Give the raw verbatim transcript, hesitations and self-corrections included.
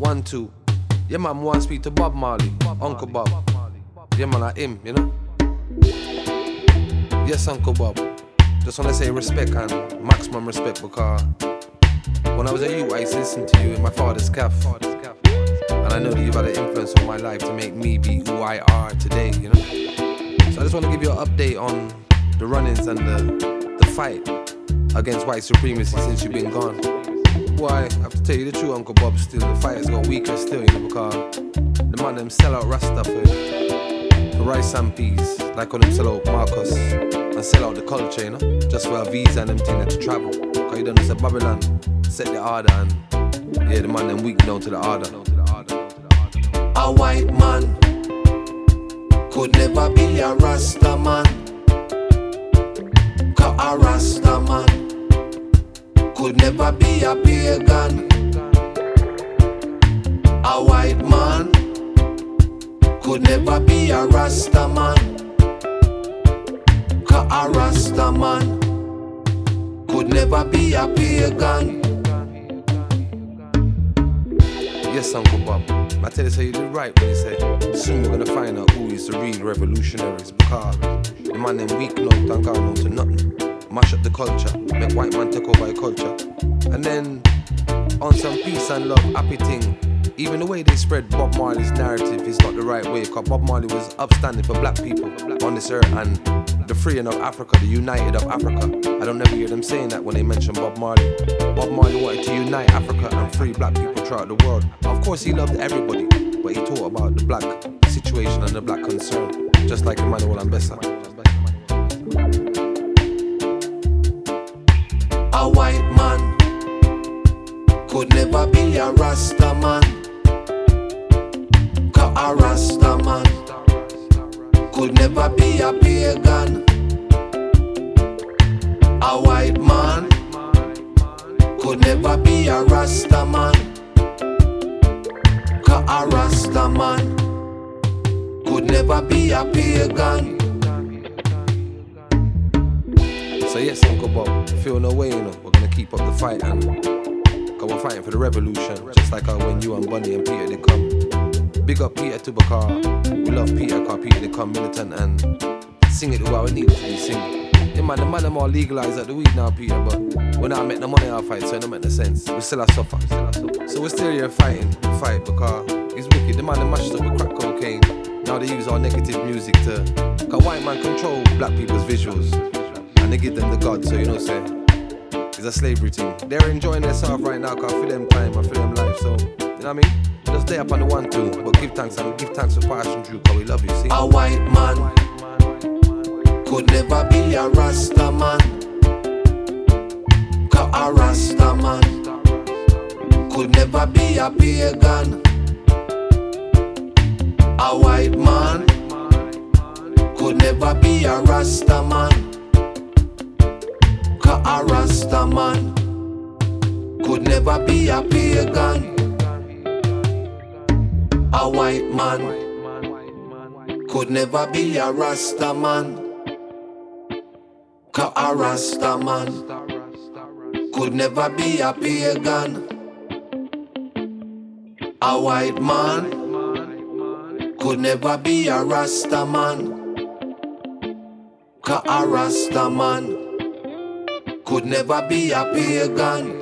One, two. Yeah, man, I want to speak to Bob Marley, Uncle Bob. Yeah, man, like him, you know? Yes, Uncle Bob. Just want to say respect and maximum respect because when I was a youth, I used to listen to you in my father's cafe. And I know that you've had an influence on my life to make me be who I are today, you know? So I just want to give you an update on the run-ins and the, the fight against white supremacy since you've been gone. Boy, I have to tell you the truth, Uncle Bob, still, the fight has got weaker still, you know, because the man them sell out Rasta for, for rice and peas, like when them sell out Marcus, and sell out the culture, you know, just for a visa and them thing to travel. Because you done this at Babylon, set the order, and yeah, the man them weak down to the order. A white man could never be a Rasta man, cause a Rasta man could never be a pagan. A white man could never be a Rasta man, cause a Rasta man could never be a pagan. Yes, Uncle Bob, I tell you, so you did right when you say soon we're gonna find out who is the real revolutionaries, because the man them weak now don't go no to nothing. Mash up the culture, make white man take over the culture. And then, on some peace and love, happy thing, even the way they spread Bob Marley's narrative is not the right way, because Bob Marley was upstanding for black people on this earth and the freeing of Africa, the united of Africa. I don't never hear them saying that when they mention Bob Marley. Bob Marley wanted to unite Africa and free black people throughout the world. Of course he loved everybody, but he taught about the black situation and the black concern, just like Emmanuel Ambessa. A white man could never be a Rasta man, cause a Rasta man could never be a pagan. A white man could never be a Rasta man, cause a Rasta man could never be a pagan. So yes, Uncle Bob, feel no way, you know. We're gonna keep up the fight, and cause we're fighting for the revolution, just like how when you and Bunny and Peter they come. Big up Peter too, because we love Peter, cause Peter they come militant and sing it the way we need it to be sing. Yeah, man, the man them all legalized at the weed now, Peter, but we're not making the money our fight, so it don't make no sense. We still have suffer. So we're still here fighting the fight because it's wicked. The man them mashed up with crack cocaine. Now they use our negative music to, cause white man control black people's visuals. And they give them the God, so you know, say it's a slavery thing. They're enjoying themselves right now, cause I feel them time, I feel them life, so you know what I mean? Just stay up on the one two, but give thanks and give thanks for passing through, cause we love you, see? A white man could never be a Rasta man, cause a Rasta man could never be a pagan. A white man could never be a Rasta man, cause a Rasta man could never be a pagan. A white man could never be a Rasta man, cause a Rasta man could never be a pagan. A white man could never be a Rasta man, cause a Rasta man could never be a pagan.